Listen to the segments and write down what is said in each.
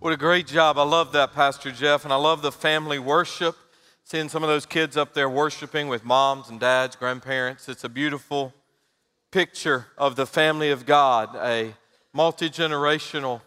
What a great job. I love that, Pastor Jeff, and I love the family worship. Seeing some of those kids up there worshiping with moms and dads, grandparents. It's a beautiful picture of the family of God, a multi-generational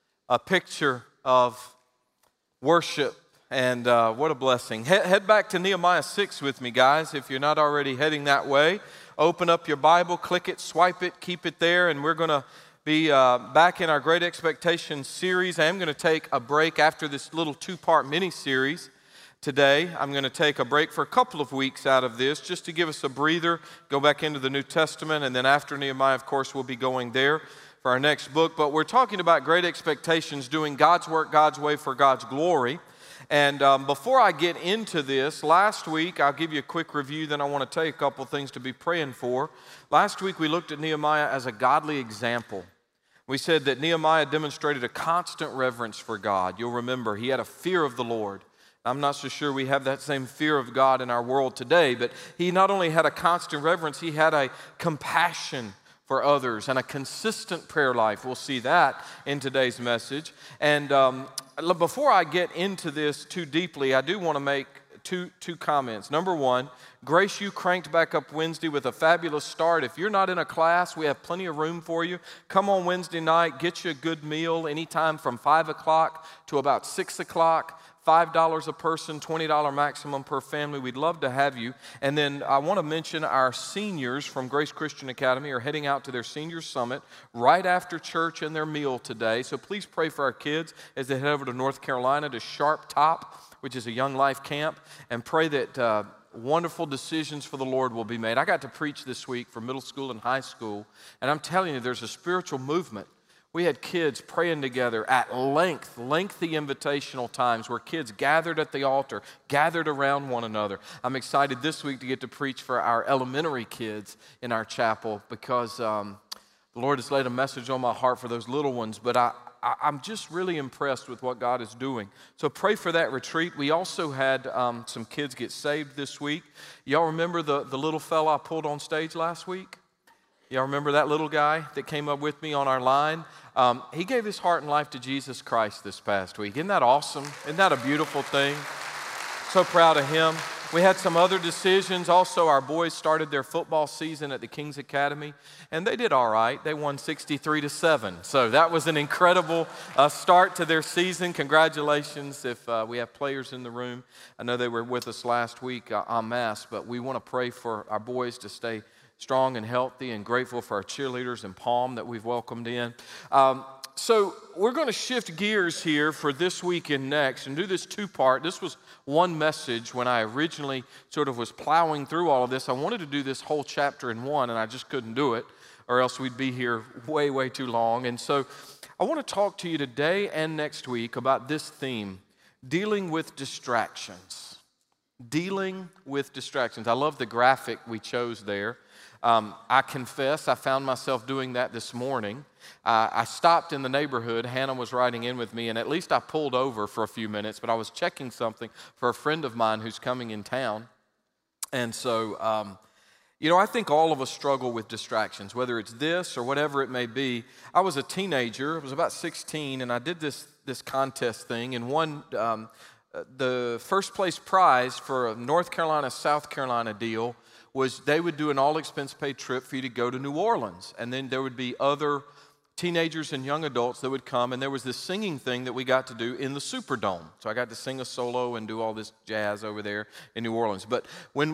picture of worship, and what a blessing. Head back to Nehemiah 6 with me, guys, if you're not already heading that way. Open up your Bible, click it, swipe it, keep it there, and we're going to be back in our Great Expectations series. I am going to take a break after this little two-part mini-series today. I'm going to take a break for a couple of weeks out of this just to give us a breather, go back into the New Testament, and then after Nehemiah, of course, we'll be going there for our next book. But we're talking about Great Expectations, doing God's work, God's way for God's glory. And before I get into this, last week, I'll give you a quick review, then I want to tell you a couple things to be praying for. Last week, we looked at Nehemiah as a godly example. We said that Nehemiah demonstrated a constant reverence for God. You'll remember, he had a fear of the Lord. I'm not so sure we have that same fear of God in our world today, but he not only had a constant reverence, he had a compassion for others and a consistent prayer life. We'll see that in today's message. And before I get into this too deeply, I do want to make two comments. Number one, Grace U cranked back up Wednesday with a fabulous start. If you're not in a class, we have plenty of room for you. Come on Wednesday night, get you a good meal anytime from 5 o'clock to about 6 o'clock. $5 a person, $20 maximum per family. We'd love to have you. And then I want to mention our seniors from Grace Christian Academy are heading out to their senior summit right after church and their meal today. So please pray for our kids as they head over to North Carolina to Sharp Top, which is a young life camp, and pray that wonderful decisions for the Lord will be made. I got to preach this week for middle school and high school, and I'm telling you, there's a spiritual movement. We had kids praying together at lengthy invitational times where kids gathered at the altar, gathered around one another. I'm excited this week to get to preach for our elementary kids in our chapel because the Lord has laid a message on my heart for those little ones, but I'm just really impressed with what God is doing. So pray for that retreat. We also had some kids get saved this week. Y'all remember the little fella I pulled on stage last week? Y'all remember that little guy that came up with me on our line? He gave his heart and life to Jesus Christ this past week. Isn't that awesome? Isn't that a beautiful thing? So proud of him. We had some other decisions. Also, our boys started their football season at the King's Academy, and they did all right. They won 63-7. So that was an incredible start to their season. Congratulations if we have players in the room. I know they were with us last week en masse, but we want to pray for our boys to stay strong and healthy, and grateful for our cheerleaders in Palm that we've welcomed in. So we're going to shift gears here for this week and next and do this two-part. This was one message when I originally sort of was plowing through all of this. I wanted to do this whole chapter in one, and I just couldn't do it, or else we'd be here way too long. And so I want to talk to you today and next week about this theme, dealing with distractions. Dealing with distractions. I love the graphic we chose there. I confess I found myself doing that this morning. I stopped in the neighborhood. Hannah was riding in with me, and at least I pulled over for a few minutes, but I was checking something for a friend of mine who's coming in town. And so, I think all of us struggle with distractions, whether it's this or whatever it may be. I was a teenager. I was about 16, and I did this contest thing, and won the first place prize for a North Carolina, South Carolina deal was they would do an all-expense-paid trip for you to go to New Orleans. And then there would be other teenagers and young adults that would come, and there was this singing thing that we got to do in the Superdome. So I got to sing a solo and do all this jazz over there in New Orleans. But when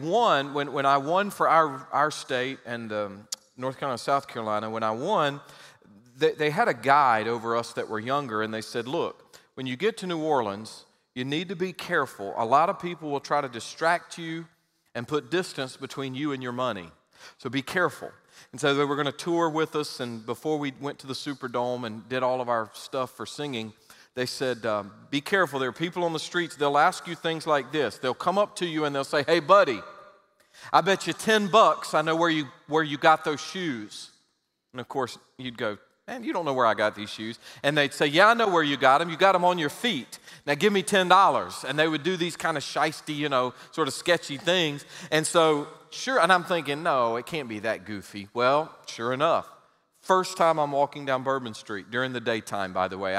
I won for our state and North Carolina, South Carolina, when I won, they had a guide over us that were younger, and they said, look, when you get to New Orleans, you need to be careful. A lot of people will try to distract you and put distance between you and your money. So be careful. And so they were going to tour with us, and before we went to the Superdome and did all of our stuff for singing, they said, be careful. There are people on the streets, they'll ask you things like this. They'll come up to you and they'll say, hey, buddy, I bet you $10 I know where you got those shoes. And of course, you'd go, man, you don't know where I got these shoes. And they'd say, yeah, I know where you got them. You got them on your feet. Now give me $10. And they would do these kind of shisty, sort of sketchy things. And so, sure, and I'm thinking, no, it can't be that goofy. Well, sure enough, first time I'm walking down Bourbon Street, during the daytime, by the way.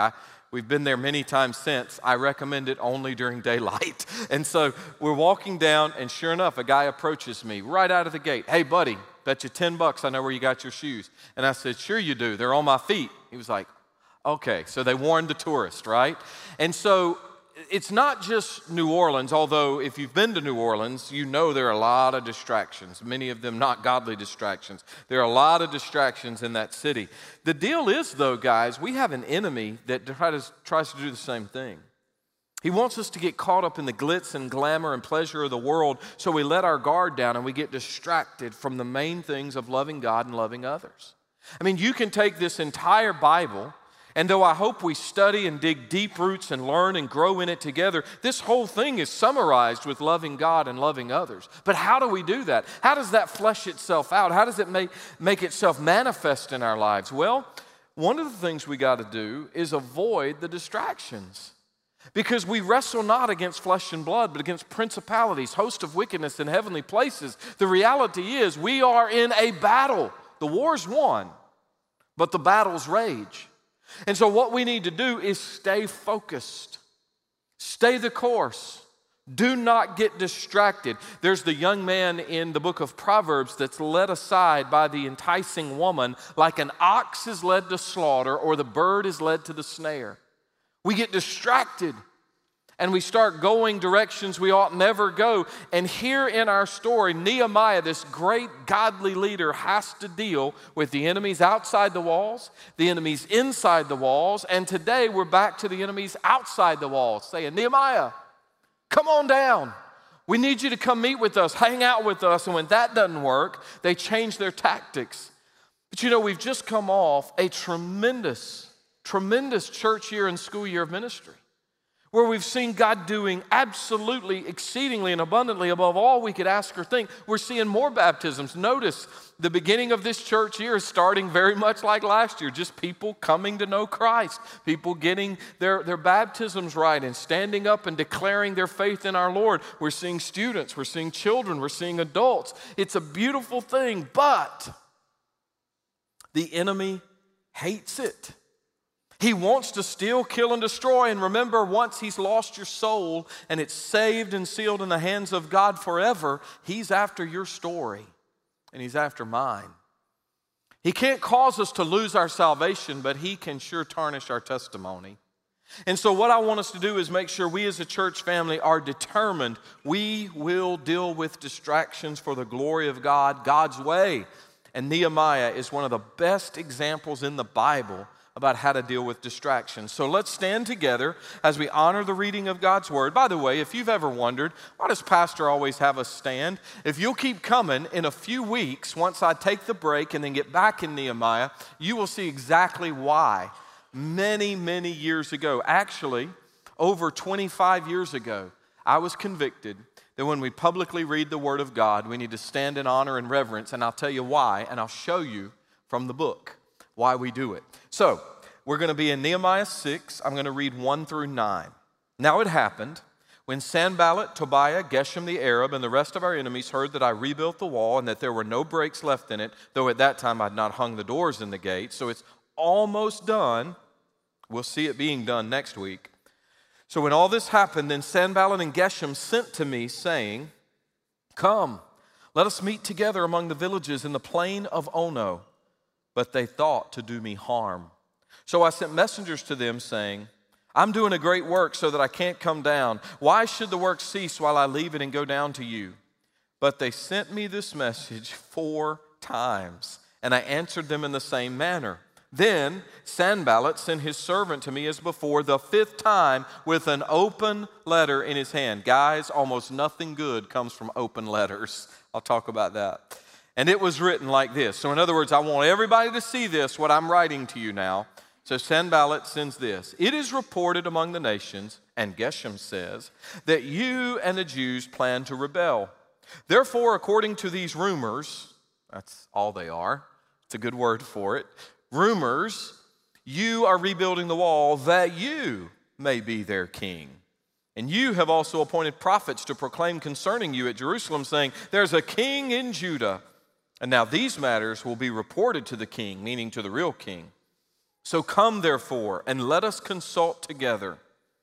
We've been there many times since. I recommend it only during daylight. And so we're walking down, and sure enough, a guy approaches me right out of the gate. Hey, buddy, bet you $10 I know where you got your shoes. And I said, sure you do. They're on my feet. He was like, okay. So they warned the tourist, right? And so it's not just New Orleans, although if you've been to New Orleans, you know there are a lot of distractions, many of them not godly distractions. There are a lot of distractions in that city. The deal is, though, guys, we have an enemy that tries to do the same thing. He wants us to get caught up in the glitz and glamour and pleasure of the world, so we let our guard down and we get distracted from the main things of loving God and loving others. I mean, you can take this entire Bible, and though I hope we study and dig deep roots and learn and grow in it together, this whole thing is summarized with loving God and loving others. But how do we do that? How does that flesh itself out? How does it make itself manifest in our lives? Well, one of the things we got to do is avoid the distractions. Because we wrestle not against flesh and blood, but against principalities, hosts of wickedness in heavenly places. The reality is we are in a battle. The war's won, but the battles rage. And so what we need to do is stay focused, stay the course, do not get distracted. There's the young man in the book of Proverbs that's led aside by the enticing woman like an ox is led to slaughter or the bird is led to the snare. We get distracted and we start going directions we ought never go. And here in our story, Nehemiah, this great godly leader, has to deal with the enemies outside the walls, the enemies inside the walls, and today we're back to the enemies outside the walls, saying, Nehemiah, come on down. We need you to come meet with us, hang out with us. And when that doesn't work, they change their tactics. But you know, we've just come off a tremendous church year and school year of ministry, where we've seen God doing absolutely, exceedingly, and abundantly above all we could ask or think. We're seeing more baptisms. Notice the beginning of this church year is starting very much like last year, just people coming to know Christ, people getting their baptisms right and standing up and declaring their faith in our Lord. We're seeing students, we're seeing children, we're seeing adults. It's a beautiful thing, but the enemy hates it. He wants to steal, kill, and destroy. And remember, once he's lost your soul and it's saved and sealed in the hands of God forever, he's after your story and he's after mine. He can't cause us to lose our salvation, but he can sure tarnish our testimony. And so what I want us to do is make sure we as a church family are determined we will deal with distractions for the glory of God, God's way. And Nehemiah is one of the best examples in the Bible about how to deal with distractions. So let's stand together as we honor the reading of God's Word. By the way, if you've ever wondered, why does Pastor always have us stand? If you'll keep coming, in a few weeks, once I take the break and then get back in Nehemiah, you will see exactly why. Many, many years ago, actually, over 25 years ago, I was convicted that when we publicly read the Word of God, we need to stand in honor and reverence, and I'll tell you why, and I'll show you from the book why we do it. So, we're going to be in Nehemiah 6. I'm going to read 1 through 9. Now it happened, when Sanballat, Tobiah, Geshem the Arab, and the rest of our enemies heard that I rebuilt the wall and that there were no breaks left in it, though at that time I'd not hung the doors in the gate, so it's almost done. We'll see it being done next week. So when all this happened, then Sanballat and Geshem sent to me, saying, come, let us meet together among the villages in the plain of Ono. But they thought to do me harm. So I sent messengers to them saying, I'm doing a great work so that I can't come down. Why should the work cease while I leave it and go down to you? But they sent me this message 4 times, and I answered them in the same manner. Then Sanballat sent his servant to me as before, the 5th time, with an open letter in his hand. Guys, almost nothing good comes from open letters. I'll talk about that. And it was written like this. So in other words, I want everybody to see this, what I'm writing to you now. So Sanballat sends this. It is reported among the nations, and Geshem says, that you and the Jews plan to rebel. Therefore, according to these rumors, that's all they are. It's a good word for it. Rumors, you are rebuilding the wall that you may be their king. And you have also appointed prophets to proclaim concerning you at Jerusalem, saying, there's a king in Judah. And now these matters will be reported to the king, meaning to the real king. So come, therefore, and let us consult together.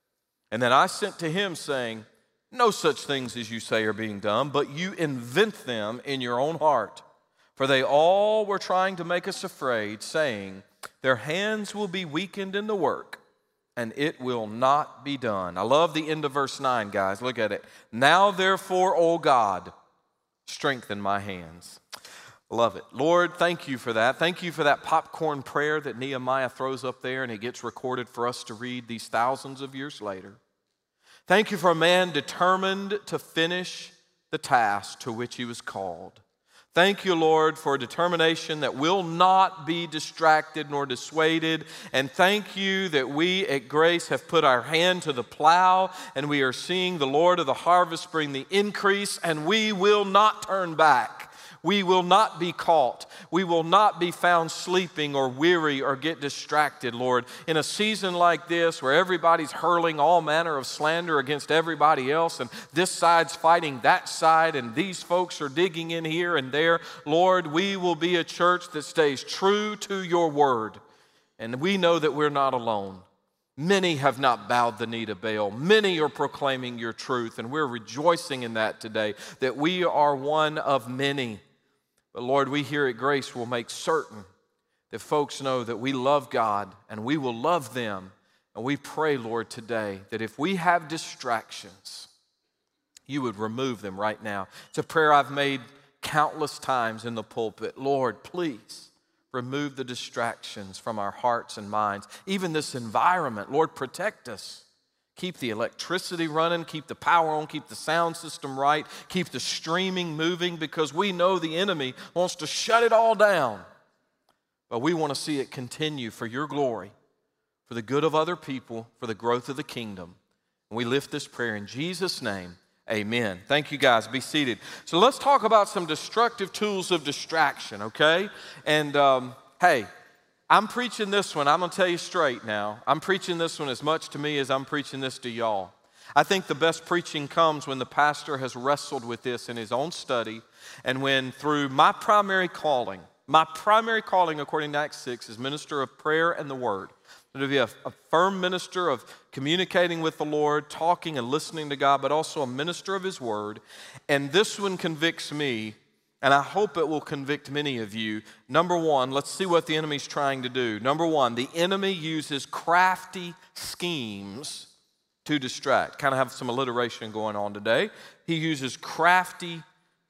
And then I sent to him, saying, no such things as you say are being done, but you invent them in your own heart. For they all were trying to make us afraid, saying, their hands will be weakened in the work, and it will not be done. I love the end of verse 9, guys. Look at it. Now, therefore, O God, strengthen my hands. Love it. Lord, thank you for that. Thank you for that popcorn prayer that Nehemiah throws up there, and it gets recorded for us to read these thousands of years later. Thank you for a man determined to finish the task to which he was called. Thank you, Lord, for a determination that will not be distracted nor dissuaded. And thank you that we at Grace have put our hand to the plow and we are seeing the Lord of the harvest bring the increase, and we will not turn back. We will not be caught. We will not be found sleeping or weary or get distracted, Lord. In a season like this where everybody's hurling all manner of slander against everybody else, and this side's fighting that side, and these folks are digging in here and there, Lord, we will be a church that stays true to your word. And we know that we're not alone. Many have not bowed the knee to Baal. Many are proclaiming your truth, and we're rejoicing in that today, that we are one of many. But Lord, we here at Grace will make certain that folks know that we love God and we will love them. And we pray, Lord, today that if we have distractions, you would remove them right now. It's a prayer I've made countless times in the pulpit. Lord, please remove the distractions from our hearts and minds. Even this environment, Lord, protect us. Keep the electricity running, keep the power on, keep the sound system right, keep the streaming moving, because we know the enemy wants to shut it all down. But we want to see it continue for your glory, for the good of other people, for the growth of the kingdom. And we lift this prayer in Jesus' name. Amen. Thank you, guys. Be seated. So let's talk about some destructive tools of distraction, okay? And hey, I'm preaching this one. I'm going to tell you straight now. I'm preaching this one as much to me as I'm preaching this to y'all. I think the best preaching comes when the pastor has wrestled with this in his own study, and when through my primary calling according to Acts 6 is minister of prayer and the word. To be a firm minister of communicating with the Lord, talking and listening to God, but also a minister of his word. And this one convicts me, and I hope it will convict many of you. Number one, let's see what the enemy's trying to do. Number one, the enemy uses crafty schemes to distract. Kind of have some alliteration going on today. He uses crafty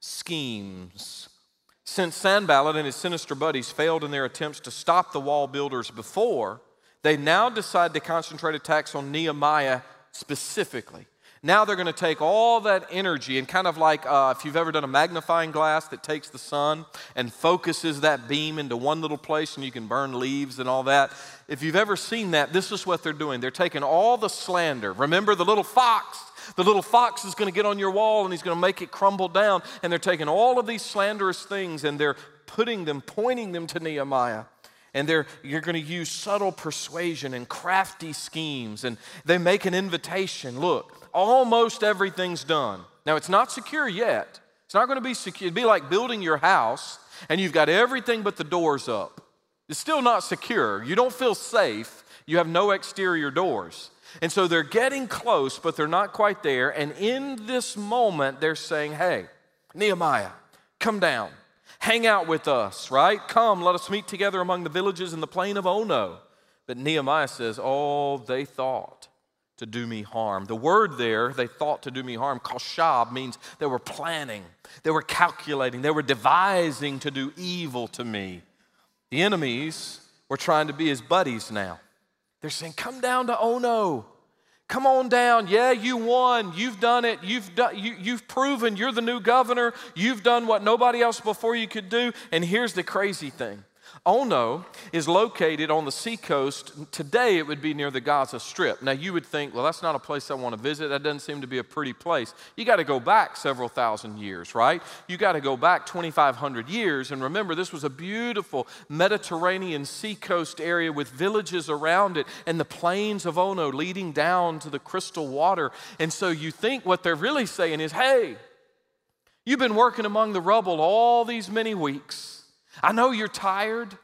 schemes. Since Sanballat and his sinister buddies failed in their attempts to stop the wall builders before, they now decide to concentrate attacks on Nehemiah specifically. Now they're going to take all that energy and kind of like if you've ever done a magnifying glass that takes the sun and focuses that beam into one little place and you can burn leaves and all that. If you've ever seen that, this is what they're doing. They're taking all the slander. Remember the little fox? The little fox is going to get on your wall and he's going to make it crumble down. And they're taking all of these slanderous things and they're pointing them to Nehemiah. And you're going to use subtle persuasion and crafty schemes. And they make an invitation. Look, almost everything's done. Now, it's not secure yet. It's not going to be secure. It'd be like building your house and you've got everything but the doors up. It's still not secure. You don't feel safe. You have no exterior doors. And so they're getting close, but they're not quite there. And in this moment, they're saying, hey, Nehemiah, come down. Hang out with us, right? Come, let us meet together among the villages in the plain of Ono. But Nehemiah says, oh, they thought to do me harm. The word there, they thought to do me harm, koshab, means they were planning, they were calculating, they were devising to do evil to me. The enemies were trying to be his buddies now. They're saying, come down to Ono. Come on down. Yeah, you won. You've done it. You've proven you're the new governor. You've done what nobody else before you could do. And here's the crazy thing. Ono is located on the seacoast. Today, it would be near the Gaza Strip. Now, you would think, well, that's not a place I want to visit. That doesn't seem to be a pretty place. You got to go back several thousand years, right? You got to go back 2,500 years. And remember, this was a beautiful Mediterranean seacoast area with villages around it and the plains of Ono leading down to the crystal water. And so you think what they're really saying is, hey, you've been working among the rubble all these many weeks. I know you're tired.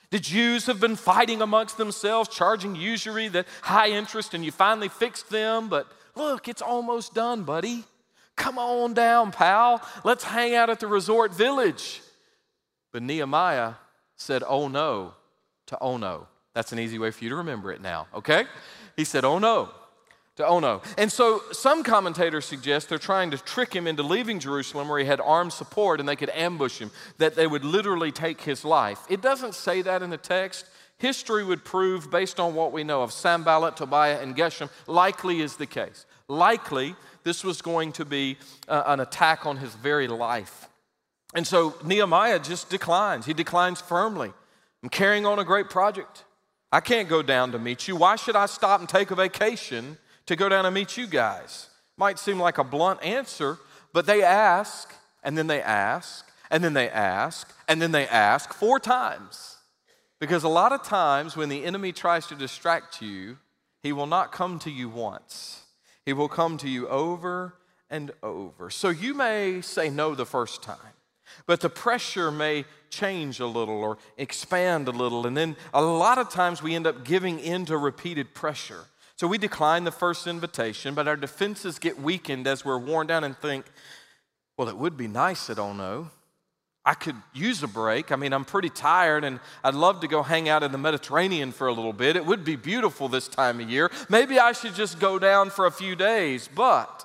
The Jews have been fighting amongst themselves, charging usury, that high interest, and you finally fixed them. But look, it's almost done, buddy. Come on down, pal. Let's hang out at the resort village. But Nehemiah said, oh no, to oh no. That's an easy way for you to remember it now, okay? He said, oh no, to oh no. And so some commentators suggest they're trying to trick him into leaving Jerusalem where he had armed support and they could ambush him, that they would literally take his life. It doesn't say that in the text. History would prove, based on what we know of Sanballat, Tobiah, and Geshem, likely is the case. Likely, this was going to be an attack on his very life. And so Nehemiah just declines. He declines firmly. I'm carrying on a great project. I can't go down to meet you. Why should I stop and take a vacation to go down and meet you guys? Might seem like a blunt answer, but they ask, and then they ask, and then they ask, and then they ask 4 times. Because a lot of times when the enemy tries to distract you, he will not come to you once. He will come to you over and over. So you may say no the first time, but the pressure may change a little or expand a little. And then a lot of times we end up giving in to repeated pressure. So we decline the first invitation, but our defenses get weakened as we're worn down and think, well, it would be nice at Ono. I could use a break. I mean, I'm pretty tired and I'd love to go hang out in the Mediterranean for a little bit. It would be beautiful this time of year. Maybe I should just go down for a few days. But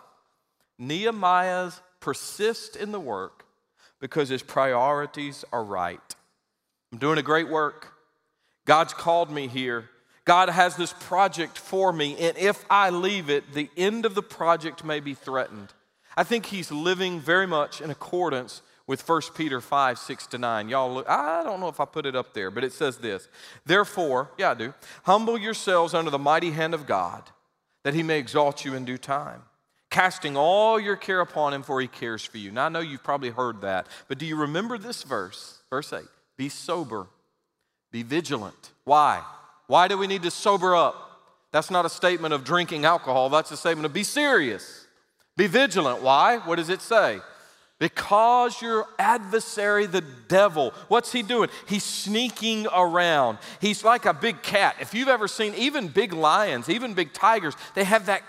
Nehemiah persists in the work because his priorities are right. I'm doing a great work. God's called me here. God has this project for me, and if I leave it, the end of the project may be threatened. I think he's living very much in accordance with 1 Peter 5, 6-9. Y'all look, I don't know if I put it up there, but it says this. Therefore, yeah, I do. Humble yourselves under the mighty hand of God, that he may exalt you in due time, casting all your care upon him, for he cares for you. Now, I know you've probably heard that, but do you remember this verse? Verse 8, be sober, be vigilant. Why? Why do we need to sober up? That's not a statement of drinking alcohol. That's a statement of be serious. Be vigilant. Why? What does it say? Because your adversary, the devil, what's he doing? He's sneaking around. He's like a big cat. If you've ever seen even big lions, even big tigers, they have that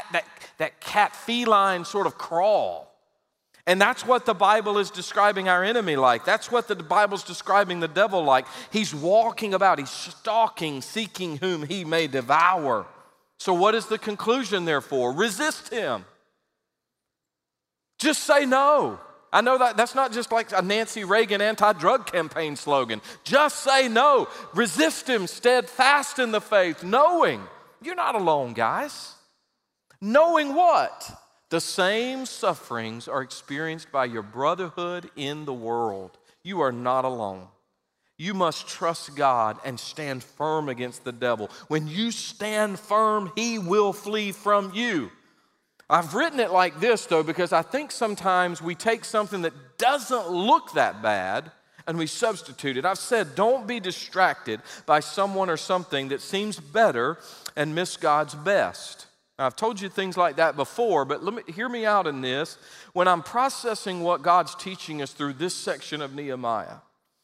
cat feline sort of crawl. And that's what the Bible is describing our enemy like. That's what the Bible's describing the devil like. He's walking about, he's stalking, seeking whom he may devour. So what is the conclusion therefore? Resist him. Just say no. I know that's not just like a Nancy Reagan anti-drug campaign slogan. Just say no. Resist him, steadfast in the faith, knowing you're not alone, guys. Knowing what? The same sufferings are experienced by your brotherhood in the world. You are not alone. You must trust God and stand firm against the devil. When you stand firm, he will flee from you. I've written it like this, though, because I think sometimes we take something that doesn't look that bad and we substitute it. I've said, don't be distracted by someone or something that seems better and miss God's best. Now, I've told you things like that before, but hear me out in this. When I'm processing what God's teaching us through this section of Nehemiah,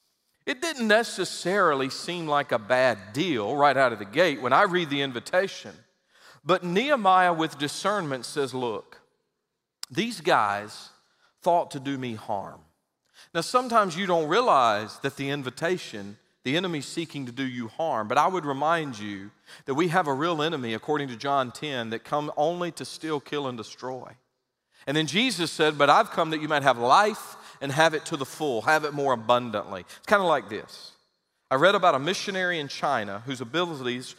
it didn't necessarily seem like a bad deal right out of the gate when I read the invitation. But Nehemiah with discernment says, look, these guys thought to do me harm. Now, sometimes you don't realize that the invitation, the enemy's seeking to do you harm. But I would remind you that we have a real enemy, according to John 10, that come only to steal, kill, and destroy. And then Jesus said, but I've come that you might have life and have it to the full, have it more abundantly. It's kind of like this. I read about a missionary in China whose abilities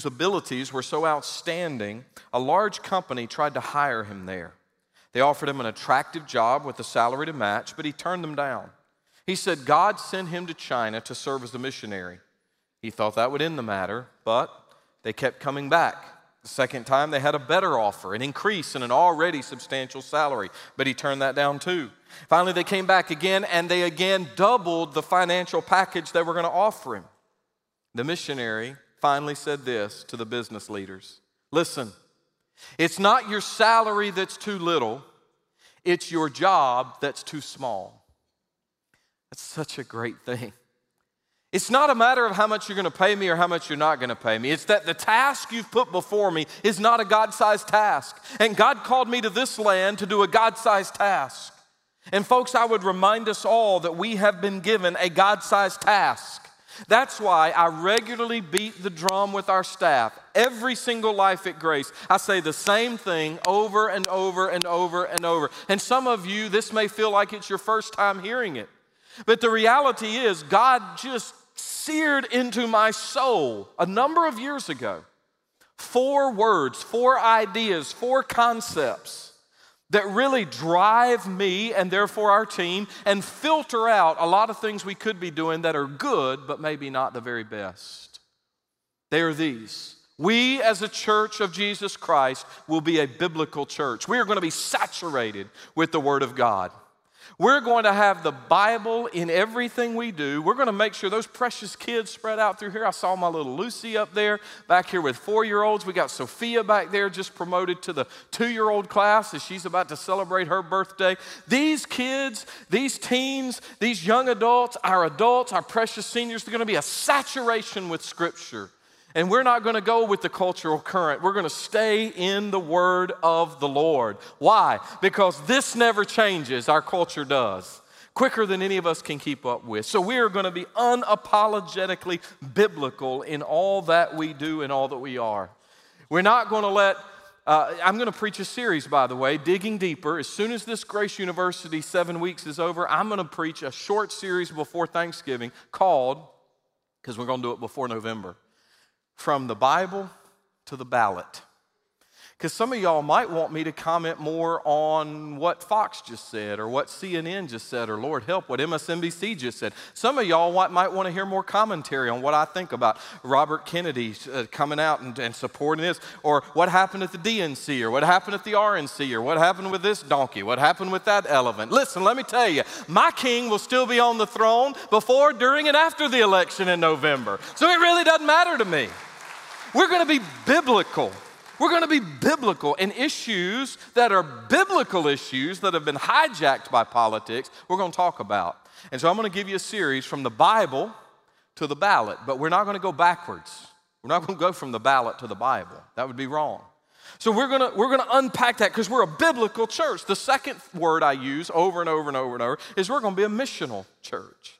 were so outstanding, a large company tried to hire him there. They offered him an attractive job with a salary to match, but he turned them down. He said God sent him to China to serve as a missionary. He thought that would end the matter, but they kept coming back. The second time, they had a better offer, an increase in an already substantial salary, but he turned that down too. Finally, they came back again, and they again doubled the financial package they were going to offer him. The missionary finally said this to the business leaders. Listen, it's not your salary that's too little, it's your job that's too small. That's such a great thing. It's not a matter of how much you're going to pay me or how much you're not going to pay me. It's that the task you've put before me is not a God-sized task. And God called me to this land to do a God-sized task. And folks, I would remind us all that we have been given a God-sized task. That's why I regularly beat the drum with our staff. Every single life at Grace, I say the same thing over and over and over and over. And some of you, this may feel like it's your first time hearing it. But the reality is, God just seared into my soul a number of years ago 4 words, 4 ideas, 4 concepts that really drive me and therefore our team and filter out a lot of things we could be doing that are good but maybe not the very best. They are these. We as a church of Jesus Christ will be a biblical church. We are going to be saturated with the Word of God. We're going to have the Bible in everything we do. We're going to make sure those precious kids spread out through here. I saw my little Lucy up there, back here with 4-year-olds. We got Sophia back there, just promoted to the 2-year-old class as she's about to celebrate her birthday. These kids, these teens, these young adults, our precious seniors, they're going to be a saturation with Scripture. And we're not going to go with the cultural current. We're going to stay in the Word of the Lord. Why? Because this never changes. Our culture does. Quicker than any of us can keep up with. So we are going to be unapologetically biblical in all that we do and all that we are. We're not going to let... I'm going to preach a series, by the way, Digging Deeper. As soon as this Grace University 7 weeks is over, I'm going to preach a short series before Thanksgiving called, because we're going to do it before November, From the Bible to the Ballot. Because some of y'all might want me to comment more on what Fox just said or what CNN just said or, Lord help, what MSNBC just said. Some of y'all might want to hear more commentary on what I think about Robert Kennedy coming out and supporting this, or what happened at the DNC, or what happened at the RNC, or what happened with this donkey, what happened with that elephant. Listen, let me tell you, my king will still be on the throne before, during, and after the election in November. So it really doesn't matter to me. We're going to be biblical. We're going to be biblical, and issues that are biblical issues that have been hijacked by politics, we're going to talk about. And so I'm going to give you a series from the Bible to the ballot, but we're not going to go backwards. We're not going to go from the ballot to the Bible. That would be wrong. So we're going to unpack that because we're a biblical church. The second word I use over and over and over and over is we're going to be a missional church.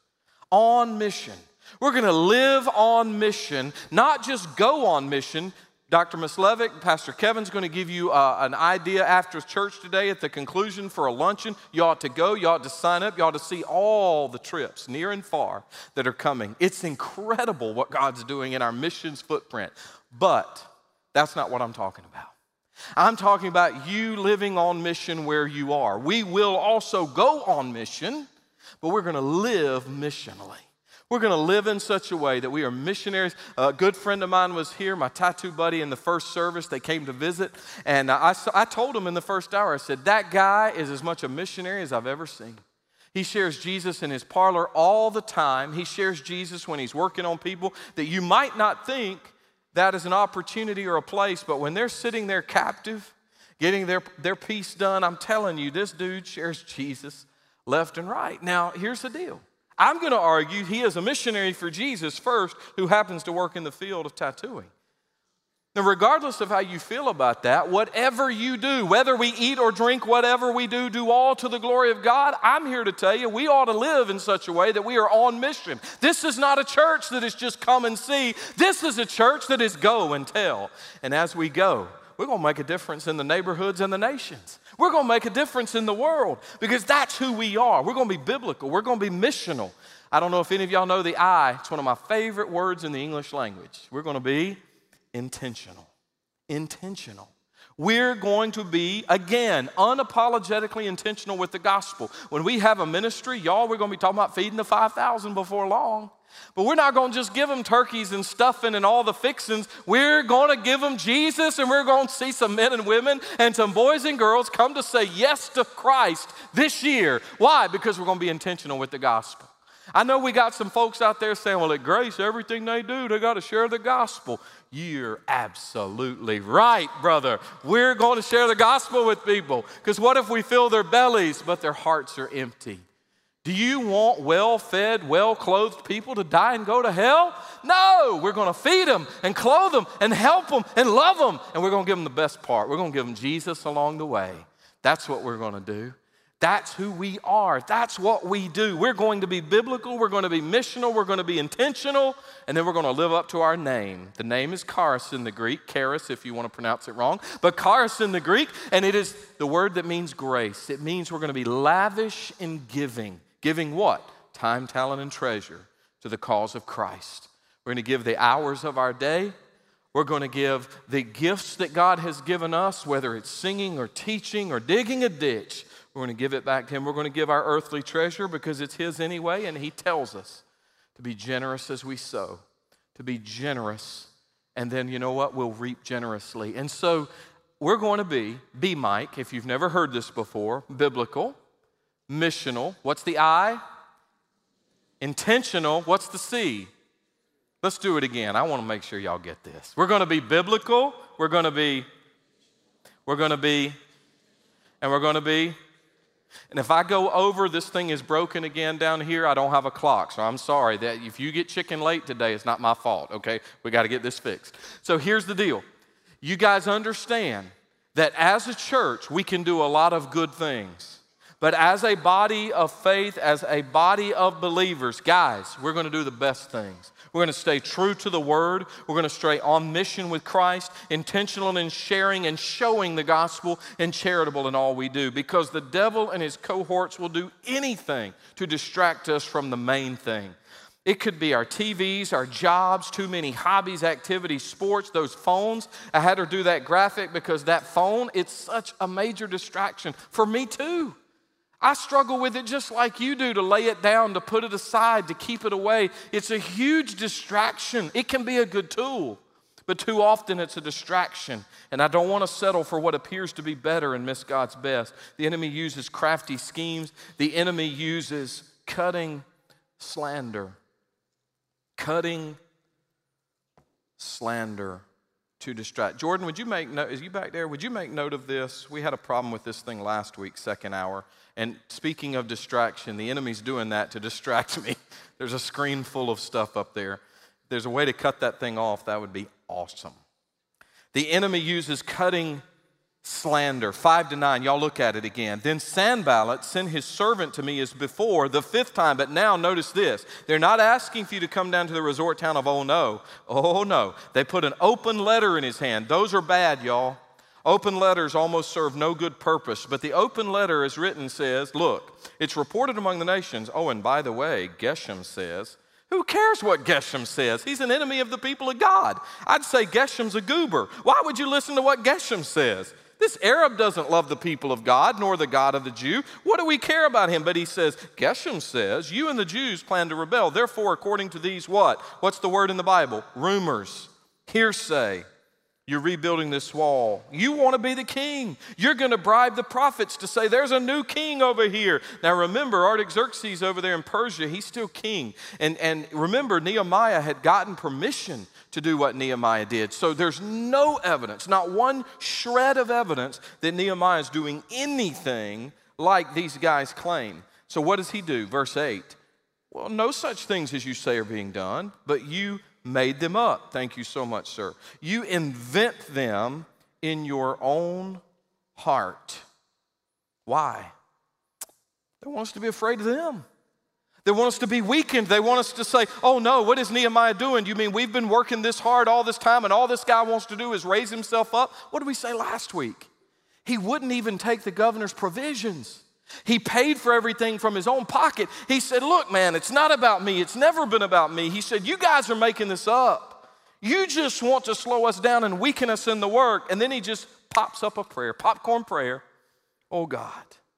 On mission. We're going to live on mission, not just go on mission. Dr. Mislevic, Pastor Kevin's going to give you an idea after church today at the conclusion for a luncheon. You ought to go. You ought to sign up. You ought to see all the trips, near and far, that are coming. It's incredible what God's doing in our missions footprint. But that's not what I'm talking about. I'm talking about you living on mission where you are. We will also go on mission, but we're going to live missionally. We're going to live in such a way that we are missionaries. A good friend of mine was here, my tattoo buddy in the first service. They came to visit, and I told him in the first hour, I said, that guy is as much a missionary as I've ever seen. He shares Jesus in his parlor all the time. He shares Jesus when he's working on people that you might not think that is an opportunity or a place, but when they're sitting there captive, getting their piece done, I'm telling you, this dude shares Jesus left and right. Now, here's the deal. I'm going to argue he is a missionary for Jesus first who happens to work in the field of tattooing. Now, regardless of how you feel about that, whatever you do, whether we eat or drink, whatever we do all to the glory of God, I'm here to tell you we ought to live in such a way that we are on mission. This is not a church that is just come and see. This is a church that is go and tell. And as we go, we're going to make a difference in the neighborhoods and the nations. We're going to make a difference in the world because that's who we are. We're going to be biblical. We're going to be missional. I don't know if any of y'all know the I. It's one of my favorite words in the English language. We're going to be intentional. Intentional. We're going to be, again, unapologetically intentional with the gospel. When we have a ministry, y'all, we're going to be talking about feeding the 5,000 before long. But we're not going to just give them turkeys and stuffing and all the fixings. We're going to give them Jesus, and we're going to see some men and women and some boys and girls come to say yes to Christ this year. Why? Because we're going to be intentional with the gospel. I know we got some folks out there saying, well, at Grace, everything they do, they got to share the gospel. You're absolutely right, brother. We're going to share the gospel with people because what if we fill their bellies, but their hearts are empty? Do you want well-fed, well-clothed people to die and go to hell? No, we're going to feed them and clothe them and help them and love them. And we're going to give them the best part. We're going to give them Jesus along the way. That's what we're going to do. That's who we are. That's what we do. We're going to be biblical. We're going to be missional. We're going to be intentional. And then we're going to live up to our name. The name is charis in the Greek. Charis, if you want to pronounce it wrong. But charis in the Greek, and it is the word that means grace. It means we're going to be lavish in giving. Giving what? Time, talent, and treasure to the cause of Christ. We're going to give the hours of our day. We're going to give the gifts that God has given us, whether it's singing or teaching or digging a ditch. We're going to give it back to Him. We're going to give our earthly treasure because it's His anyway, and He tells us to be generous as we sow, to be generous, and then you know what? We'll reap generously. And so we're going to be Mike, if you've never heard this before, biblical, missional. What's the I? Intentional. What's the C? Let's do it again. I want to make sure y'all get this. We're going to be biblical. We're going to be, and we're going to be. And if I go over, this thing is broken again down here, I don't have a clock. So I'm sorry that if you get chicken late today, it's not my fault, okay? We got to get this fixed. So here's the deal. You guys understand that as a church, we can do a lot of good things. But as a body of faith, as a body of believers, guys, we're going to do the best things. We're going to stay true to the Word. We're going to stay on mission with Christ, intentional in sharing and showing the gospel, and charitable in all we do. Because the devil and his cohorts will do anything to distract us from the main thing. It could be our TVs, our jobs, too many hobbies, activities, sports, those phones. I had her do that graphic because that phone, it's such a major distraction for me too. I struggle with it just like you do, to lay it down, to put it aside, to keep it away. It's a huge distraction. It can be a good tool, but too often it's a distraction. And I don't want to settle for what appears to be better and miss God's best. The enemy uses crafty schemes. The enemy uses cutting slander. Cutting slander to distract. Jordan, would you make note? Is you back there? Would you make note of this? We had a problem with this thing last week, second hour. And speaking of distraction, the enemy's doing that to distract me. There's a screen full of stuff up there. If there's a way to cut that thing off, that would be awesome. The enemy uses cutting slander. 5-9, y'all look at it again. Then Sanballat sent his servant to me as before, the fifth time. But now notice this. They're not asking for you to come down to the resort town of Oh no. Oh no. They put an open letter in his hand. Those are bad, y'all. Open letters almost serve no good purpose, but the open letter is written says, look, it's reported among the nations. Oh, and by the way, Geshem says, who cares what Geshem says? He's an enemy of the people of God. I'd say Geshem's a goober. Why would you listen to what Geshem says? This Arab doesn't love the people of God, nor the God of the Jew. What do we care about him? But he says, Geshem says, you and the Jews plan to rebel. Therefore, according to these what? What's the word in the Bible? Rumors, hearsay. You're rebuilding this wall. You want to be the king. You're going to bribe the prophets to say, there's a new king over here. Now remember, Artaxerxes over there in Persia, he's still king. And remember, Nehemiah had gotten permission to do what Nehemiah did. So there's no evidence, not one shred of evidence that Nehemiah is doing anything like these guys claim. So what does he do? Verse 8. Well, no such things as you say are being done, but you made them up. Thank you so much, sir. You invent them in your own heart. Why? They want us to be afraid of them. They want us to be weakened. They want us to say, oh no, what is Nehemiah doing? You mean we've been working this hard all this time and all this guy wants to do is raise himself up? What did we say last week? He wouldn't even take the governor's provisions. He paid for everything from his own pocket. He said, look, man, it's not about me. It's never been about me. He said, you guys are making this up. You just want to slow us down and weaken us in the work. And then he just pops up a prayer, popcorn prayer. Oh, God,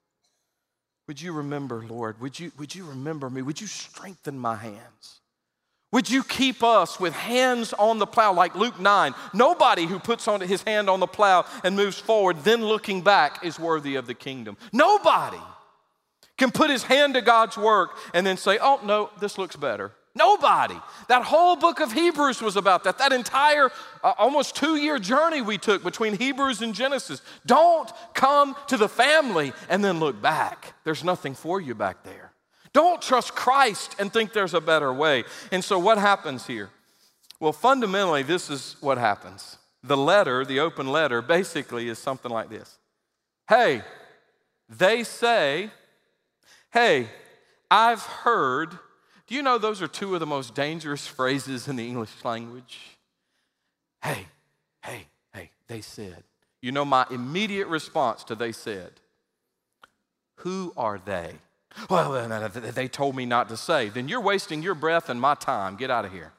would you remember, Lord? Would you remember me? Would you strengthen my hands? Would you keep us with hands on the plow like Luke 9? Nobody who puts on his hand on the plow and moves forward, then looking back, is worthy of the kingdom. Nobody can put his hand to God's work and then say, oh, no, this looks better. Nobody. That whole book of Hebrews was about that. That entire almost 2-year journey we took between Hebrews and Genesis. Don't come to the family and then look back. There's nothing for you back there. Don't trust Christ and think there's a better way. And so what happens here? Well, fundamentally, this is what happens. The letter, the open letter, basically is something like this. Hey, they say, hey, I've heard. Do you know those are two of the most dangerous phrases in the English language? Hey, they said. You know my immediate response to they said? Who are they? Well, they told me not to say. Then you're wasting your breath and my time. Get out of here.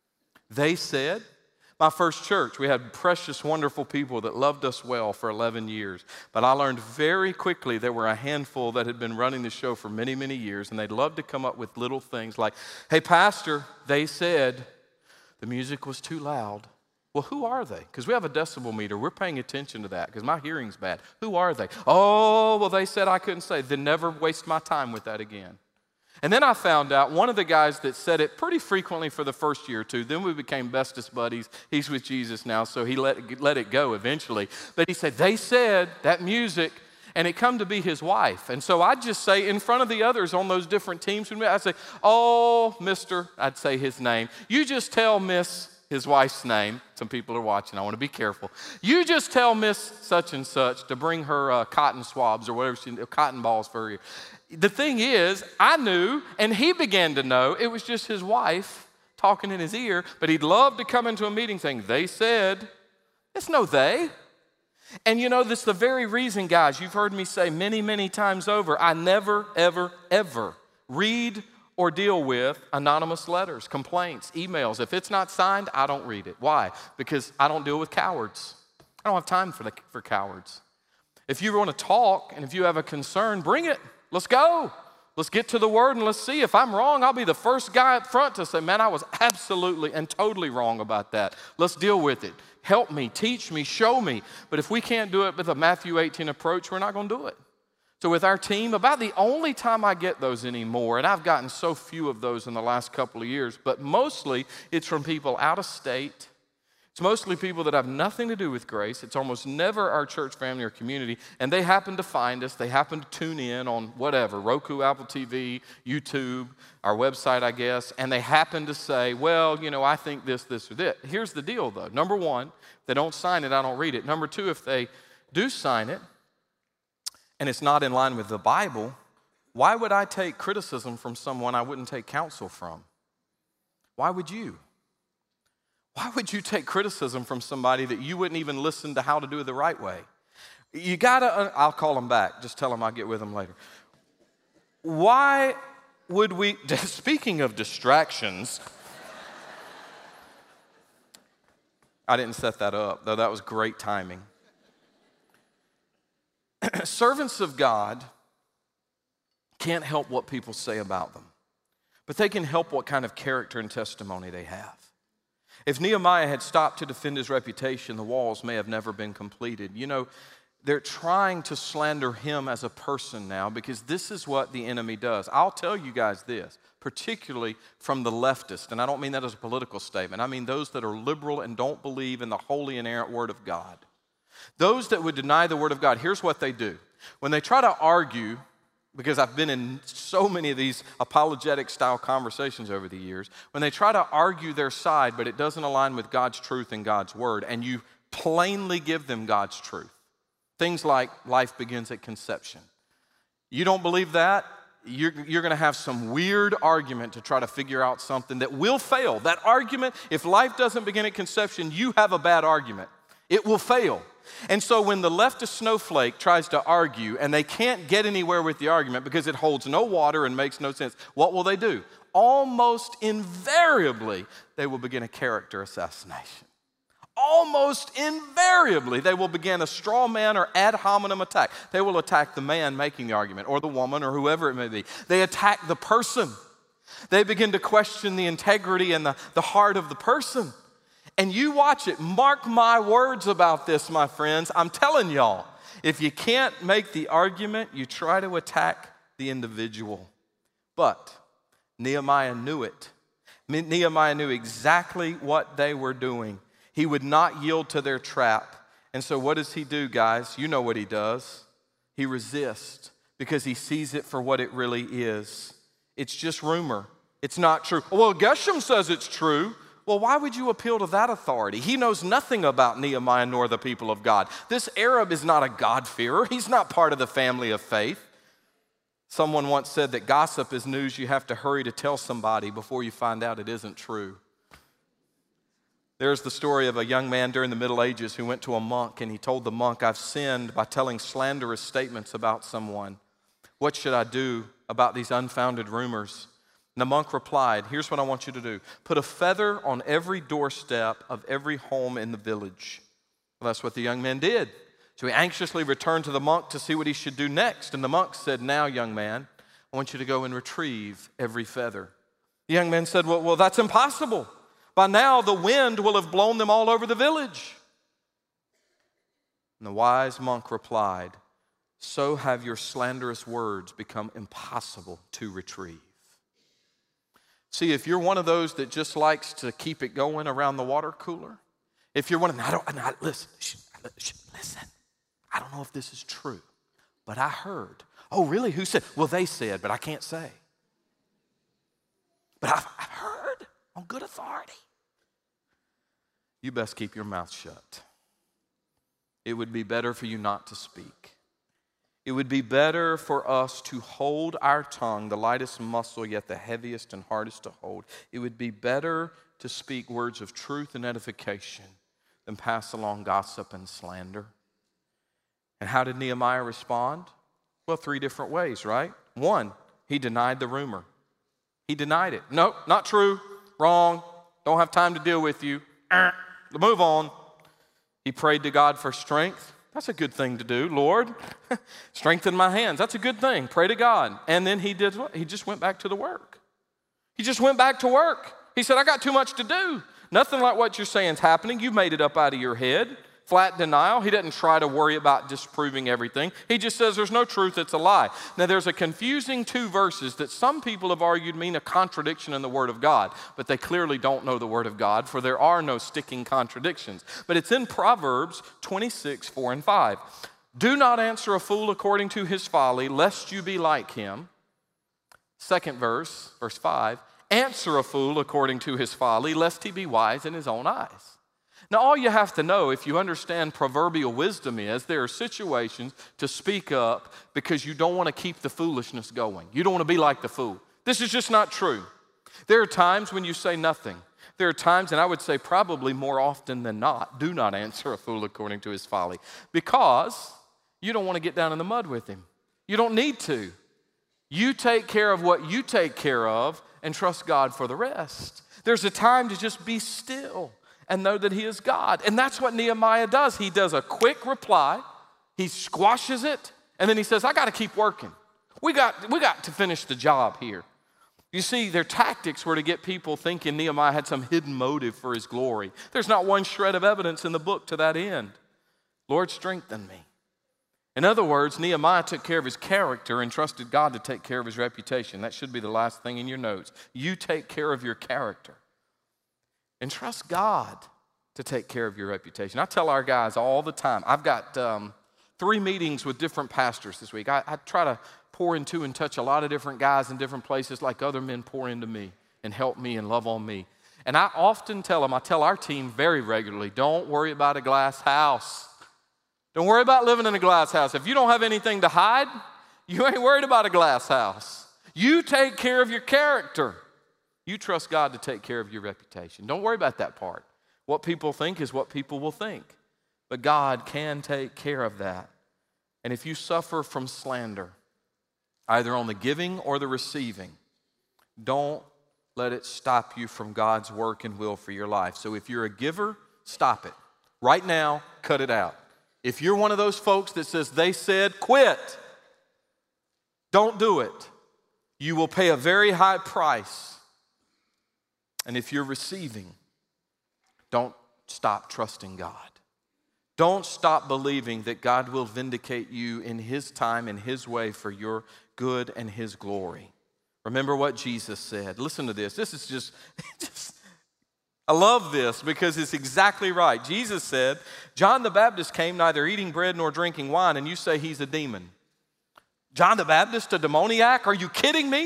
They said. My first church, we had precious, wonderful people that loved us well for 11 years. But I learned very quickly there were a handful that had been running the show for many, many years, and they'd love to come up with little things like, hey, pastor, they said the music was too loud. Well, who are they? Because we have a decibel meter. We're paying attention to that because my hearing's bad. Who are they? Oh, well, they said I couldn't say. Then never waste my time with that again. And then I found out one of the guys that said it pretty frequently for the first year or two, then we became bestest buddies. He's with Jesus now, so he let it go eventually. But he said, they said that music, and it come to be his wife. And so I'd just say in front of the others on those different teams, I'd say, oh, Mr., I'd say his name. You just tell Miss, his wife's name. Some people are watching. I want to be careful. You just tell Miss such and such to bring her cotton swabs or whatever, cotton balls for her. The thing is, I knew, and he began to know, it was just his wife talking in his ear, but he'd love to come into a meeting saying, they said. It's no they. And you know, this is the very reason, guys, you've heard me say many, many times over, I never, ever, ever read or deal with anonymous letters, complaints, emails. If it's not signed, I don't read it. Why? Because I don't deal with cowards. I don't have time for cowards. If you want to talk and if you have a concern, bring it. Let's go. Let's get to the word and let's see. If I'm wrong, I'll be the first guy up front to say, man, I was absolutely and totally wrong about that. Let's deal with it. Help me, teach me, show me. But if we can't do it with a Matthew 18 approach, we're not going to do it. So with our team, about the only time I get those anymore, and I've gotten so few of those in the last couple of years, but mostly it's from people out of state. It's mostly people that have nothing to do with grace. It's almost never our church family or community, and they happen to find us. They happen to tune in on whatever, Roku, Apple TV, YouTube, our website, I guess, and they happen to say, well, you know, I think this, or that. Here's the deal, though. Number one, if they don't sign it, I don't read it. Number two, if they do sign it, and it's not in line with the Bible, why would I take criticism from someone I wouldn't take counsel from? Why would you? Why would you take criticism from somebody that you wouldn't even listen to how to do it the right way? You gotta, I'll call them back. Just tell them I'll get with them later. Why would we, speaking of distractions, I didn't set that up, though that was great timing. Servants of God can't help what people say about them, but they can help what kind of character and testimony they have. If Nehemiah had stopped to defend his reputation, the walls may have never been completed. You know, they're trying to slander him as a person now because this is what the enemy does. I'll tell you guys this, particularly from the leftist, and I don't mean that as a political statement. I mean those that are liberal and don't believe in the holy inerrant Word of God. Those that would deny the Word of God, here's what they do. When they try to argue, because I've been in so many of these apologetic style conversations over the years, when they try to argue their side, but it doesn't align with God's truth and God's word, and you plainly give them God's truth. Things like life begins at conception. You don't believe that? You're going to have some weird argument to try to figure out something that will fail. That argument, if life doesn't begin at conception, you have a bad argument. It will fail. And so when the leftist snowflake tries to argue and they can't get anywhere with the argument because it holds no water and makes no sense, what will they do? Almost invariably, they will begin a character assassination. Almost invariably, they will begin a straw man or ad hominem attack. They will attack the man making the argument or the woman or whoever it may be. They attack the person. They begin to question the integrity and the heart of the person. And you watch it. Mark my words about this, my friends. I'm telling y'all, if you can't make the argument, you try to attack the individual. But Nehemiah knew it. Nehemiah knew exactly what they were doing. He would not yield to their trap. And so what does he do, guys? You know what he does. He resists because he sees it for what it really is. It's just rumor. It's not true. Well, Geshem says it's true. Well, why would you appeal to that authority? He knows nothing about Nehemiah nor the people of God. This Arab is not a God-fearer. He's not part of the family of faith. Someone once said that gossip is news you have to hurry to tell somebody before you find out it isn't true. There's the story of a young man during the Middle Ages who went to a monk, and he told the monk, I've sinned by telling slanderous statements about someone. What should I do about these unfounded rumors? And the monk replied, here's what I want you to do. Put a feather on every doorstep of every home in the village. Well, that's what the young man did. So he anxiously returned to the monk to see what he should do next. And the monk said, now, young man, I want you to go and retrieve every feather. The young man said, well, that's impossible. By now, the wind will have blown them all over the village. And the wise monk replied, so have your slanderous words become impossible to retrieve. See, if you're one of those that just likes to keep it going around the water cooler, if you're one of them, listen, I don't know if this is true, but I heard. Oh, really? Who said? Well, they said, but I can't say. But I've heard on good authority. You best keep your mouth shut. It would be better for you not to speak. It would be better for us to hold our tongue, the lightest muscle, yet the heaviest and hardest to hold. It would be better to speak words of truth and edification than pass along gossip and slander. And how did Nehemiah respond? Well, 3 different ways, right? 1, he denied the rumor. He denied it. No, not true, wrong, don't have time to deal with you. Move on. He prayed to God for strength. That's a good thing to do. Lord, strengthen my hands. That's a good thing. Pray to God. And then he did what? He just went back to the work. He just went back to work. He said, I got too much to do. Nothing like what you're saying is happening. You made it up out of your head. Flat denial. He doesn't try to worry about disproving everything. He just says there's no truth, it's a lie. Now there's a confusing 2 verses that some people have argued mean a contradiction in the Word of God, but they clearly don't know the Word of God, for there are no sticking contradictions. But it's in Proverbs 26, 4 and 5. Do not answer a fool according to his folly, lest you be like him. Second verse, verse 5. Answer a fool according to his folly, lest he be wise in his own eyes. Now, all you have to know, if you understand proverbial wisdom, is there are situations to speak up because you don't want to keep the foolishness going. You don't want to be like the fool. This is just not true. There are times when you say nothing. There are times, and I would say probably more often than not, do not answer a fool according to his folly, because you don't want to get down in the mud with him. You don't need to. You take care of what you take care of and trust God for the rest. There's a time to just be still and know that he is God. And that's what Nehemiah does. He does a quick reply, he squashes it, and then he says, I got to keep working. We got to finish the job here. You see, their tactics were to get people thinking Nehemiah had some hidden motive for his glory. There's not one shred of evidence in the book to that end. Lord, strengthen me. In other words, Nehemiah took care of his character and trusted God to take care of his reputation. That should be the last thing in your notes. You take care of your character. And trust God to take care of your reputation. I tell our guys all the time, I've got 3 meetings with different pastors this week. I try to pour into and touch a lot of different guys in different places like other men pour into me and help me and love on me. And I often tell them, I tell our team very regularly, don't worry about a glass house. Don't worry about living in a glass house. If you don't have anything to hide, you ain't worried about a glass house. You take care of your character. You trust God to take care of your reputation. Don't worry about that part. What people think is what people will think. But God can take care of that. And if you suffer from slander, either on the giving or the receiving, don't let it stop you from God's work and will for your life. So if you're a giver, stop it. Right now, cut it out. If you're one of those folks that says, they said, quit, don't do it. You will pay a very high price. And if you're receiving, don't stop trusting God. Don't stop believing that God will vindicate you in his time and his way for your good and his glory. Remember what Jesus said. Listen to this. This is just I love this because it's exactly right. Jesus said, John the Baptist came neither eating bread nor drinking wine, and you say he's a demon. John the Baptist, a demoniac? Are you kidding me?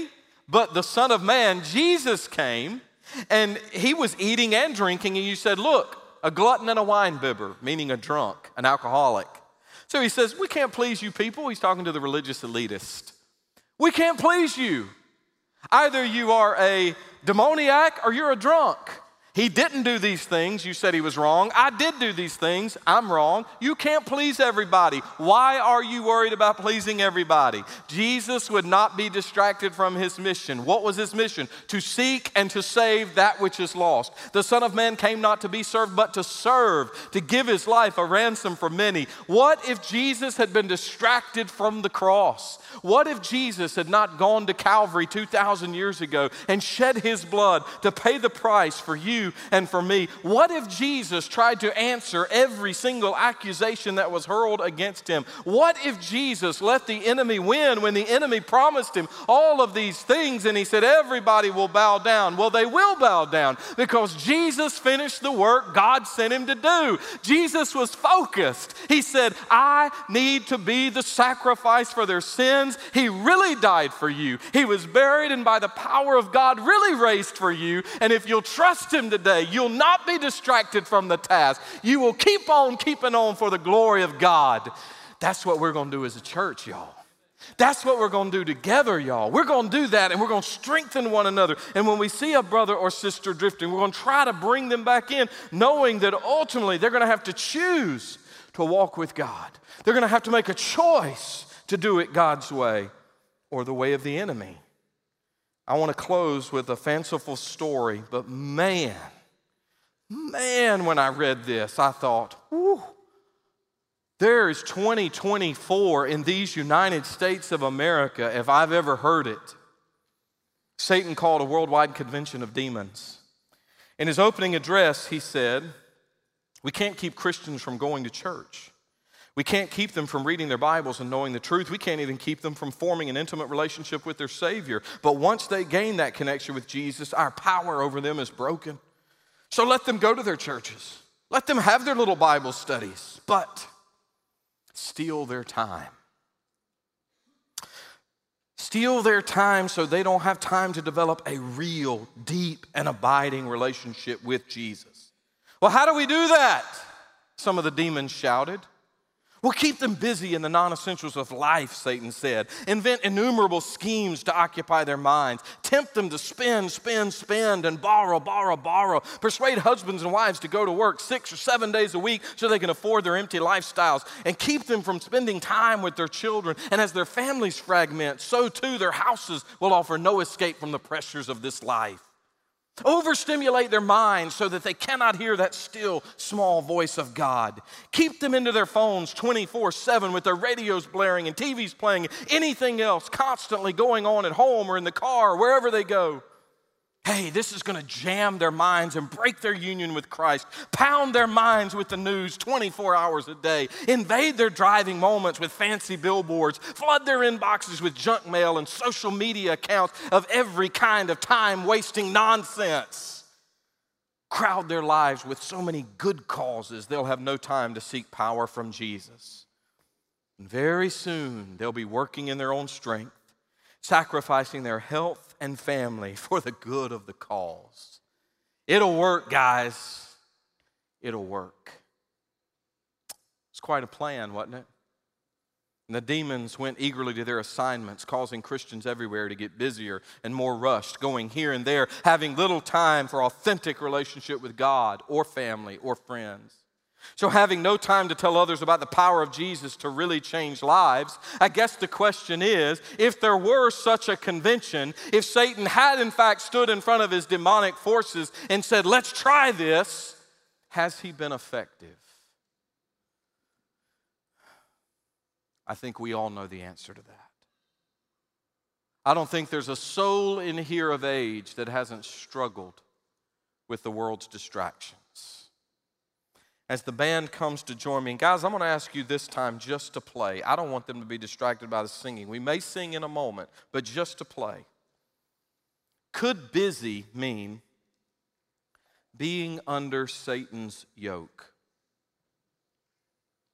But the Son of Man, Jesus, came, and he was eating and drinking, and you said, look, a glutton and a winebibber, meaning a drunk, an alcoholic. So he says, we can't please you people. He's talking to the religious elitist. We can't please you. Either you are a demoniac or you're a drunk. He didn't do these things. You said he was wrong. I did do these things. I'm wrong. You can't please everybody. Why are you worried about pleasing everybody? Jesus would not be distracted from his mission. What was his mission? To seek and to save that which is lost. The Son of Man came not to be served, but to serve, to give his life a ransom for many. What if Jesus had been distracted from the cross? What if Jesus had not gone to Calvary 2,000 years ago and shed his blood to pay the price for you and for me? What if Jesus tried to answer every single accusation that was hurled against him? What if Jesus let the enemy win when the enemy promised him all of these things and he said everybody will bow down? Well, they will bow down because Jesus finished the work God sent him to do. Jesus was focused. He said, I need to be the sacrifice for their sins. He really died for you. He was buried and by the power of God really raised for you. And if you'll trust him today, you'll not be distracted from the task. You will keep on keeping on for the glory of God. That's what we're going to do as a church, y'all. That's what we're going to do together, y'all. We're going to do that, and we're going to strengthen one another. And when we see a brother or sister drifting, we're going to try to bring them back in, knowing that ultimately they're going to have to choose to walk with God. They're going to have to make a choice to do it God's way or the way of the enemy. I want to close with a fanciful story, but man, when I read this, I thought, whew, there is 2024 in these United States of America if I've ever heard it. Satan called a worldwide convention of demons. In his opening address, he said, we can't keep Christians from going to church. We can't keep them from reading their Bibles and knowing the truth. We can't even keep them from forming an intimate relationship with their Savior. But once they gain that connection with Jesus, our power over them is broken. So let them go to their churches. Let them have their little Bible studies, but steal their time. Steal their time so they don't have time to develop a real, deep, and abiding relationship with Jesus. Well, how do we do that? Some of the demons shouted. Well, keep them busy in the non-essentials of life, Satan said. Invent innumerable schemes to occupy their minds. Tempt them to spend, and borrow. Persuade husbands and wives to go to work 6 or 7 days a week so they can afford their empty lifestyles. And keep them from spending time with their children. And as their families fragment, so too their houses will offer no escape from the pressures of this life. Overstimulate their minds so that they cannot hear that still, small voice of God. Keep them into their phones 24/7 with their radios blaring and TVs playing, anything else constantly going on at home or in the car or wherever they go. Hey, this is going to jam their minds and break their union with Christ. Pound their minds with the news 24 hours a day. Invade their driving moments with fancy billboards. Flood their inboxes with junk mail and social media accounts of every kind of time-wasting nonsense. Crowd their lives with so many good causes, they'll have no time to seek power from Jesus. And very soon, they'll be working in their own strength, sacrificing their health and family for the good of the cause. It'll work, guys. It'll work. It's quite a plan, wasn't it? And the demons went eagerly to their assignments, causing Christians everywhere to get busier and more rushed, going here and there, having little time for authentic relationship with God or family or friends. So having no time to tell others about the power of Jesus to really change lives, I guess the question is, if there were such a convention, if Satan had in fact stood in front of his demonic forces and said, let's try this, has he been effective? I think we all know the answer to that. I don't think there's a soul in here of age that hasn't struggled with the world's distractions. As the band comes to join me, and guys, I'm going to ask you this time just to play. I don't want them to be distracted by the singing. We may sing in a moment, but just to play. Could busy mean being under Satan's yoke?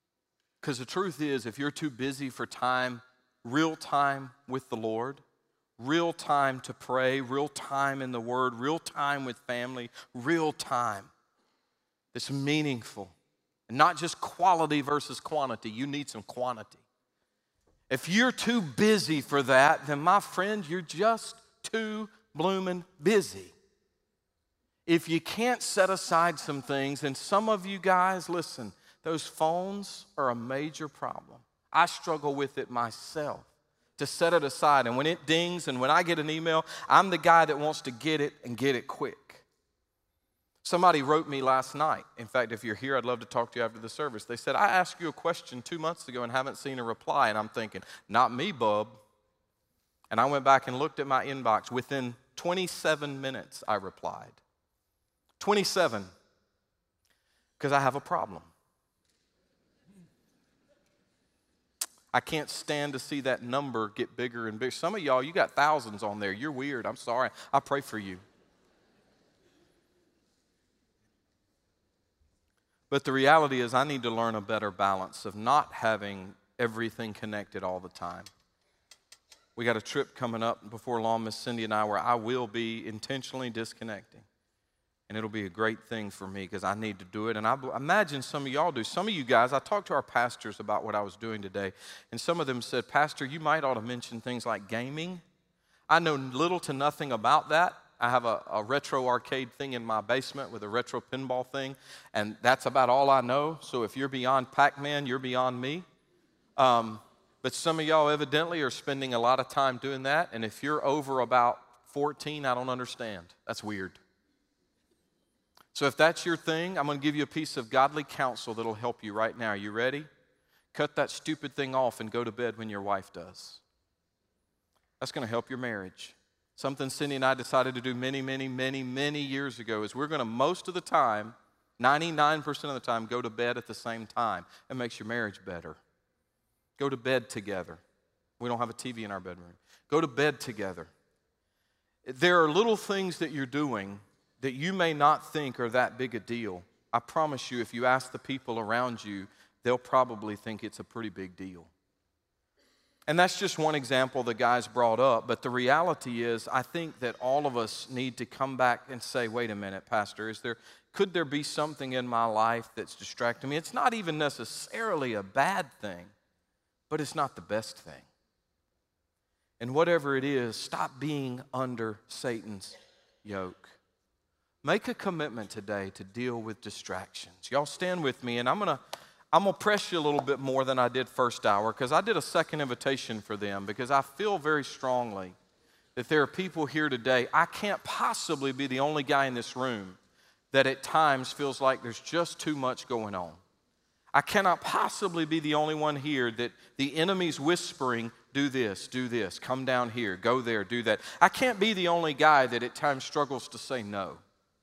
Because the truth is, if you're too busy for time, real time with the Lord, real time to pray, real time in the Word, real time with family, real time that's meaningful. And not just quality versus quantity. You need some quantity. If you're too busy for that, then my friend, you're just too blooming busy. If you can't set aside some things, and some of you guys, listen, those phones are a major problem. I struggle with it myself, to set it aside. And when it dings and when I get an email, I'm the guy that wants to get it and get it quick. Somebody wrote me last night. In fact, if you're here, I'd love to talk to you after the service. They said, I asked you a question 2 months ago and haven't seen a reply. And I'm thinking, not me, bub. And I went back and looked at my inbox. Within 27 minutes, I replied. 27, because I have a problem. I can't stand to see that number get bigger and bigger. Some of y'all, you got thousands on there. You're weird. I'm sorry. I pray for you. But the reality is I need to learn a better balance of not having everything connected all the time. We got a trip coming up before long, Miss Cindy and I, where I will be intentionally disconnecting. And it'll be a great thing for me because I need to do it. And I imagine some of y'all do. Some of you guys, I talked to our pastors about what I was doing today. And some of them said, Pastor, you might ought to mention things like gaming. I know little to nothing about that. I have a retro arcade thing in my basement with a retro pinball thing. And that's about all I know. So if you're beyond Pac-Man, you're beyond me. But some of y'all evidently are spending a lot of time doing that. And if you're over about 14, I don't understand. That's weird. So if that's your thing, I'm going to give you a piece of godly counsel that'll help you right now. Are you ready? Cut that stupid thing off and go to bed when your wife does. That's going to help your marriage. Something Cindy and I decided to do many years ago is we're going to most of the time, 99% of the time, go to bed at the same time. It makes your marriage better. Go to bed together. We don't have a TV in our bedroom. Go to bed together. There are little things that you're doing that you may not think are that big a deal. I promise you, if you ask the people around you, they'll probably think it's a pretty big deal. And that's just one example the guys brought up, but the reality is I think that all of us need to come back and say, wait a minute, Pastor, could there be something in my life that's distracting me? It's not even necessarily a bad thing, but it's not the best thing. And whatever it is, stop being under Satan's yoke. Make a commitment today to deal with distractions. Y'all stand with me, and I'm gonna press you a little bit more than I did first hour because I did a second invitation for them because I feel very strongly that there are people here today. I can't possibly be the only guy in this room that at times feels like there's just too much going on. I cannot possibly be the only one here that the enemy's whispering, do this, come down here, go there, do that. I can't be the only guy that at times struggles to say no.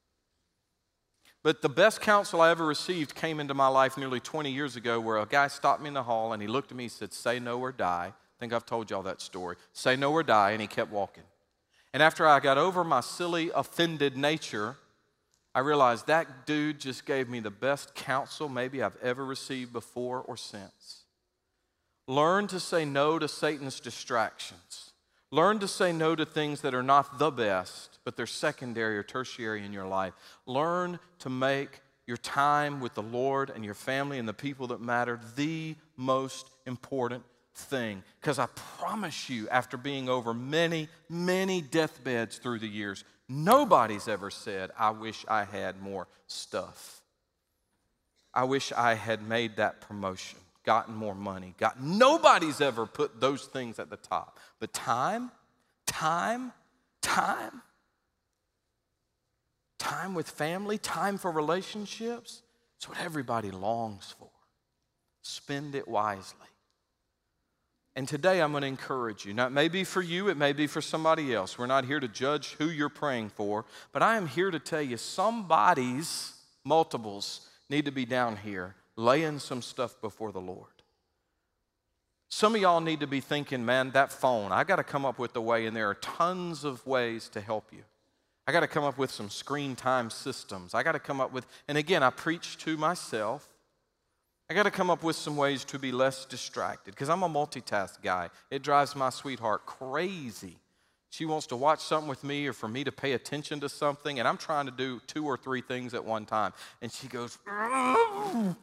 But the best counsel I ever received came into my life nearly 20 years ago where a guy stopped me in the hall and he looked at me and said, say no or die. I think I've told y'all that story. Say no or die, and he kept walking. And after I got over my silly, offended nature, I realized that dude just gave me the best counsel maybe I've ever received before or since. Learn to say no to Satan's distractions. Learn to say no to things that are not the best, but they're secondary or tertiary in your life. Learn to make your time with the Lord and your family and the people that matter the most important thing. Because I promise you, after being over many deathbeds through the years, nobody's ever said, I wish I had more stuff. I wish I had made that promotion, gotten more money. Nobody's ever put those things at the top. But time with family, time for relationships, it's what everybody longs for. Spend it wisely. And today I'm going to encourage you. Now, it may be for you, it may be for somebody else. We're not here to judge who you're praying for, but I am here to tell you somebody's multiples need to be down here laying some stuff before the Lord. Some of y'all need to be thinking, man, that phone, I got to come up with a way, and there are tons of ways to help you. I got to come up with some screen time systems. I got to come up with, and again, I preach to myself. I got to come up with some ways to be less distracted because I'm a multitask guy. It drives my sweetheart crazy She wants to watch something with me or for me to pay attention to something, and I'm trying to do 2 or 3 things at one time. And she goes, "Ugh."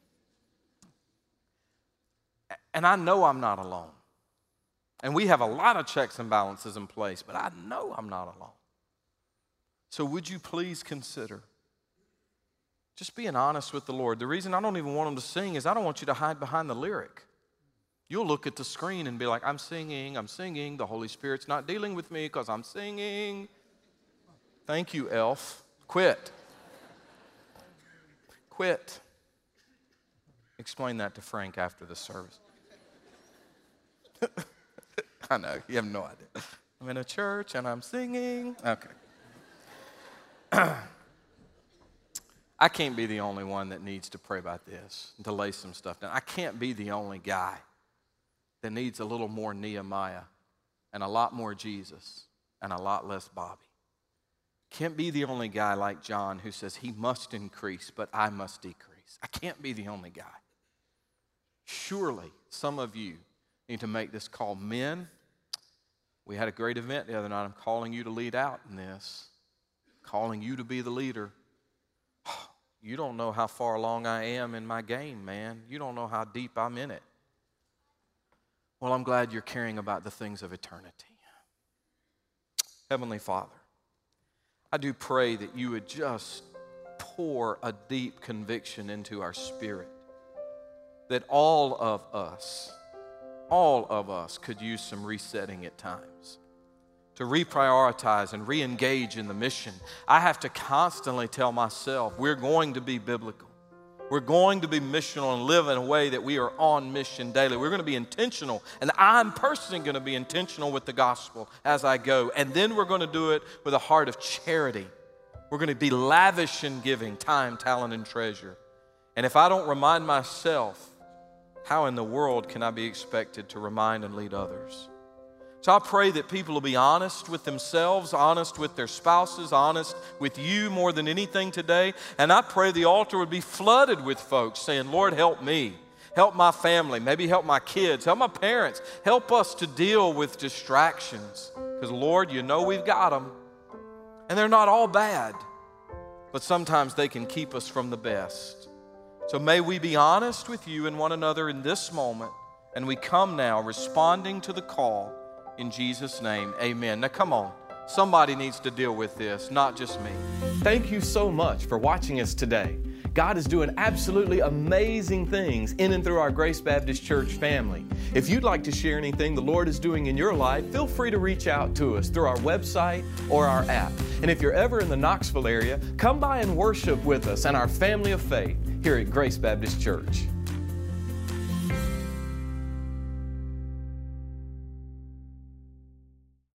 And I know I'm not alone. And we have a lot of checks and balances in place, but I know I'm not alone. So would you please consider just being honest with the Lord? The reason I don't even want them to sing is I don't want you to hide behind the lyric. You'll look at the screen and be like, I'm singing. The Holy Spirit's not dealing with me because I'm singing. Thank you, Elf. Quit. Explain that to Frank after the service. I know, you have no idea. I'm in a church and I'm singing. Okay. I can't be the only one that needs to pray about this and to lay some stuff down. I can't be the only guy that needs a little more Nehemiah and a lot more Jesus and a lot less Bobby. Can't be the only guy like John who says he must increase, but I must decrease. I can't be the only guy. Surely some of you need to make this call. Men, we had a great event the other night. I'm calling you to lead out in this. Calling you to be the leader. You don't know how far along I am in my game, man. You don't know how deep I'm in it. Well, I'm glad you're caring about the things of eternity. Heavenly Father, I do pray that you would just pour a deep conviction into our spirit that all of us could use some resetting at times, to reprioritize and re-engage in the mission. I have to constantly tell myself, we're going to be biblical. We're going to be missional and live in a way that we are on mission daily. We're going to be intentional, and I'm personally going to be intentional with the gospel as I go. And then we're going to do it with a heart of charity. We're going to be lavish in giving time, talent, and treasure. And if I don't remind myself, how in the world can I be expected to remind and lead others? So I pray that people will be honest with themselves, honest with their spouses, honest with you more than anything today. And I pray the altar would be flooded with folks saying, Lord, help me. Help my family. Maybe help my kids. Help my parents. Help us to deal with distractions. Because, Lord, you know we've got them. And they're not all bad. But sometimes they can keep us from the best. So may we be honest with you and one another in this moment. And we come now responding to the call. In Jesus' name, amen. Now come on. Somebody needs to deal with this, not just me. Thank you so much for watching us today. God is doing absolutely amazing things in and through our Grace Baptist Church family. If you'd like to share anything the Lord is doing in your life, feel free to reach out to us through our website or our app. And if you're ever in the Knoxville area, come by and worship with us and our family of faith here at Grace Baptist Church.